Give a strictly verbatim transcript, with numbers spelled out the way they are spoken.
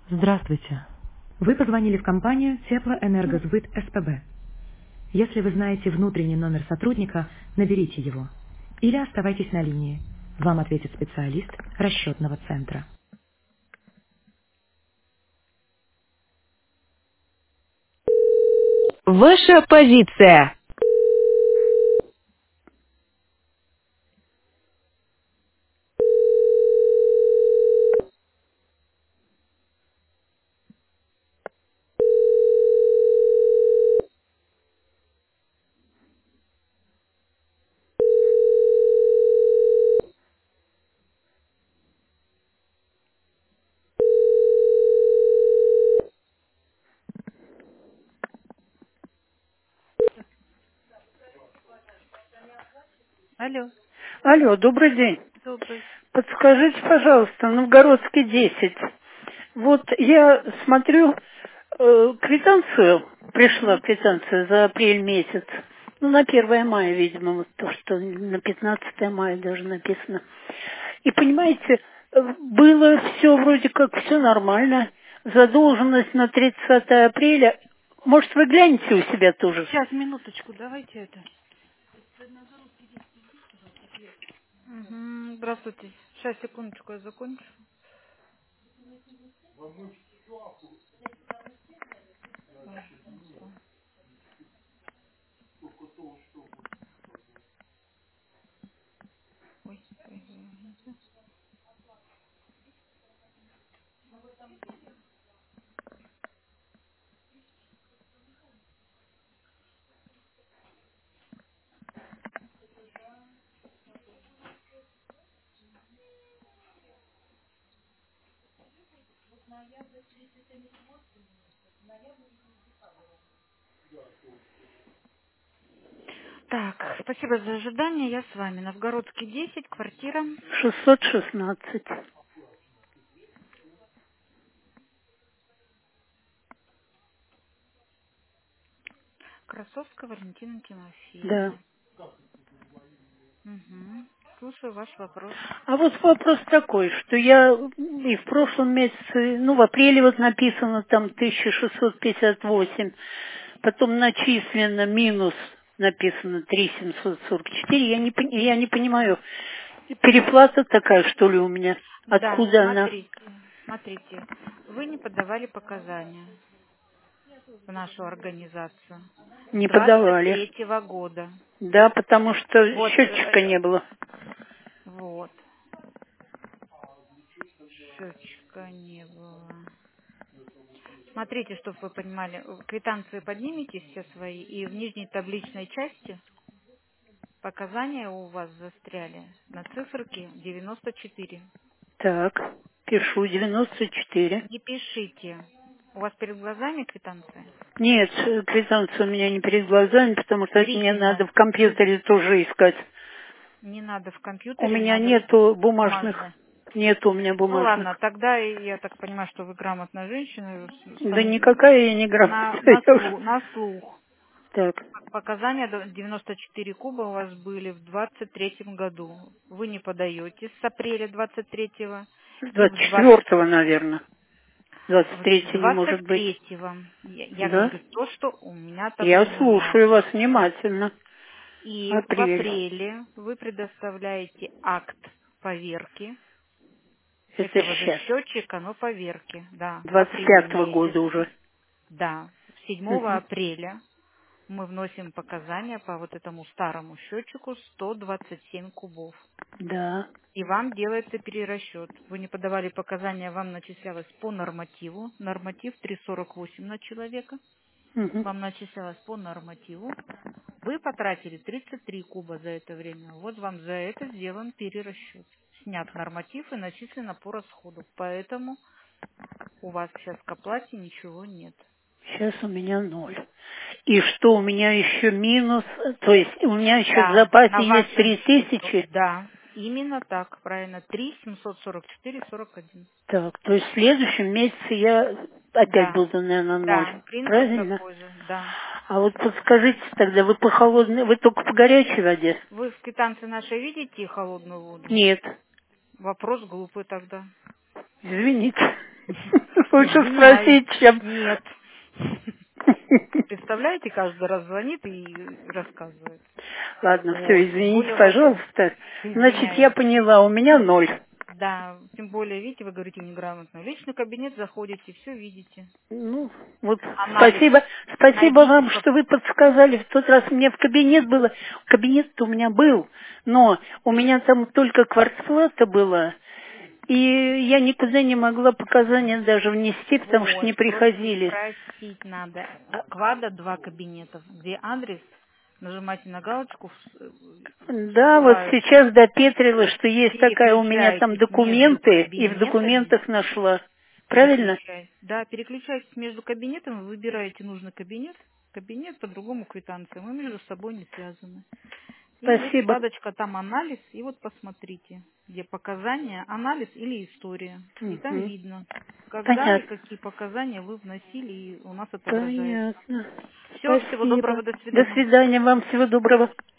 Здравствуйте. Вы позвонили в компанию Теплоэнергосбыт СПБ. Если вы знаете внутренний номер сотрудника, наберите его. Или оставайтесь на линии. Вам ответит специалист расчетного центра. Ваша позиция. Алло, Алло, добрый день. добрый. Подскажите, пожалуйста, Новгородский десять. Вот я смотрю, э, квитанцию, пришла квитанция за апрель месяц. Ну, на первое мая, видимо, вот то, что на пятнадцатое мая даже написано. И понимаете, э, было все вроде как все нормально. Задолженность на тридцатое апреля. Может, вы глянете у себя тоже? Сейчас, минуточку, давайте это. Угу, здравствуйте. Сейчас, секундочку, я закончу. Ой, ой, ой. Так, спасибо за ожидание. Я с вами. Новгородский десять, квартира шестьсот шестнадцать. Красовская Валентина Да. Тимофеевна. Угу. Слушаю ваш вопрос. А вот вопрос такой, что я и в прошлом месяце, ну, в апреле вот написано там тысяча шестьсот пятьдесят восемь, потом начислено минус написано три тысячи семьсот сорок четыре, я не, пон- я не понимаю, переплата такая, что ли, у меня? Да, Откуда она? смотрите, смотрите. Вы не подавали показания в нашу организацию с Не двадцать подавали. третьего года. Да, потому что Вот, счетчика э, не было. вот. Счетчика не было. Смотрите, чтобы вы понимали, квитанции поднимите все свои, и в нижней табличной части показания у вас застряли на циферке девяносто четыре. Так, пишу девяносто четыре. Не пишите. У вас перед глазами квитанция? Нет, э, квитанция у меня не перед глазами, потому что это мне надо Зрительно. в компьютере тоже искать. Не надо в У компьютере, меня надо нету бумажных, бумажно. нету у меня Ну ладно, бумажных. тогда и я так понимаю, что вы грамотная женщина, с- Да сам- никакая я не на, грамотная. на, я уж- слух, на слух. Так, Показания до- девяносто четыре куба у вас были в двадцать третьем году. Вы не подаете с апреля двадцать третьего с и двадцать в двадцать четвертого, наверное. двадцать в третьего не может двадцать быть. третьего я, я Да? говорю то, что у меня Я отображено. слушаю вас внимательно. И в Апрель. апреле вы предоставляете акт поверки Это этого же сейчас. счетчика, но поверки. Да, в двадцать апреле пятого года месяце. уже. Да, седьмого Мгм. апреля мы вносим показания по вот этому старому счетчику сто двадцать семь кубов. Да. И вам делается перерасчет. Вы не подавали показания, вам начислялось по нормативу. Норматив три сорок восемь на человека. Мгм. Вам начислялось по нормативу. Вы потратили тридцать три куба за это время. Вот вам за это сделан перерасчет. Снят норматив и начислено по расходу. Поэтому у вас сейчас к оплате ничего нет. Сейчас у меня ноль. И что у меня еще минус, то есть у меня еще в Да, запасе на есть вашем три счету. тысячи. Да, именно так, правильно. три семьсот сорок четыре сорок один. Так, то есть в следующем месяце я опять Да, буду, наверное, ноль. да, принцип Правильно? такой же, да. А вот подскажите тогда, вы по холодной, вы только по горячей воде? Вы в квитанции нашей видите холодную воду? Нет. Вопрос глупый тогда. Извините. лучше Извиняюсь. спросить, чем... Нет. Представляете, каждый раз звонит и рассказывает. Ладно, Вот, все, тем извините, более у вас- пожалуйста. Значит, Извиняюсь. я поняла, у меня ноль. Да, тем более, видите, вы говорите неграмотно. В личный кабинет заходите, все видите. Ну, вот, Анализ. спасибо, спасибо Найдите, вам, что- что вы подсказали. В тот раз мне в кабинет было, кабинет-то у меня был, но у меня там только квартплата была, и я никуда не могла показания даже внести, потому что не Вот, приходили. просто спросить надо. У Квада два кабинета. Где адрес? Нажимайте на галочку. Да, вот всплывает. сейчас допетрила, что есть такая у меня там Переключайтесь между документы, и в кабинетами. документах нашла. Правильно? Переключайтесь. Да, переключайтесь между кабинетами, выбираете нужный кабинет. Кабинет, по-другому квитанция. Мы между собой не связаны. И есть Спасибо. вкладочка там анализ, и вот посмотрите, где показания, анализ или история. И там Мгм. видно, когда и Понятно. какие показания вы вносили, и у нас отображается. Понятно. Все, всего доброго, Спасибо. до До свидания. свидания, вам всего доброго.